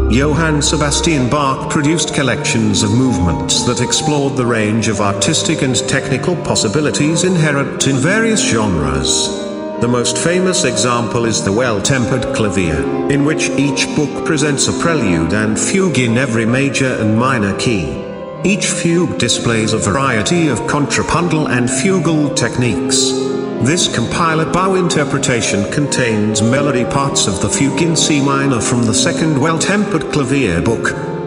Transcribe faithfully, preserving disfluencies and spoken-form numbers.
Johann Sebastian Bach produced collections of movements that explored the range of artistic and technical possibilities inherent in various genres. The most famous example is the Well-Tempered Clavier, in which each book presents a prelude and fugue in every major and minor key. Each fugue displays a variety of contrapuntal and fugal techniques. This compiled bow interpretation contains melody parts of the fugue in C minor from the second Well-Tempered Clavier book.